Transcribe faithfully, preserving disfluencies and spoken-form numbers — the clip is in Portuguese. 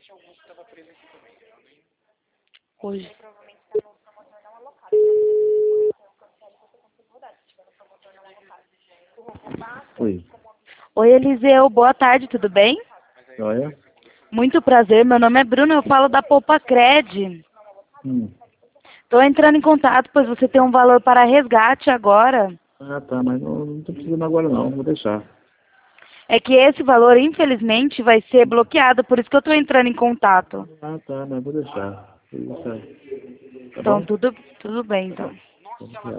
Hoje. Oi. Oi, Eliseu. Boa tarde, tudo bem? Olha. Muito prazer. Meu nome é Bruno. Eu falo da Poupa Cred. Hum. Estou entrando em contato, pois você tem um valor para resgate agora. Ah, tá, mas não, não tô precisando agora não, vou deixar. É que esse valor, infelizmente, vai ser bloqueado, por isso que eu estou entrando em contato. Ah, tá, mas vou deixar. Vou deixar. Tá Então, bom? tudo, tudo bem, então. Obrigado.